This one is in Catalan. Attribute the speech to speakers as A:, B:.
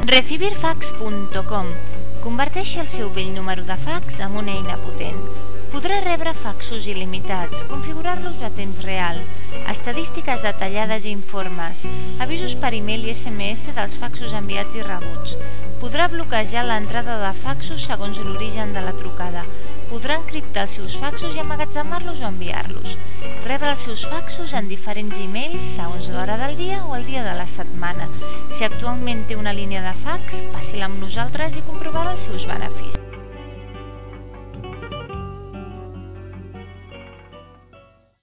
A: Recibirfax.com converteixi el seu vell número de fax en una eina potent. Podrà rebre faxos il·limitats, configurar-los a temps real, estadístiques detallades i informes, avisos per e-mail i SMS dels faxos enviats i rebuts. Podrà bloquejar l'entrada de faxos segons l'origen de la trucada. Podrà encriptar els seus faxos i emmagatzemar-los o enviar-los. Rebre els seus faxos en diferents e-mails segons l'hora del dia o el dia de la setmana. Si actualment té una línia de fax, passi-la amb nosaltres i comprovarà els seus beneficis.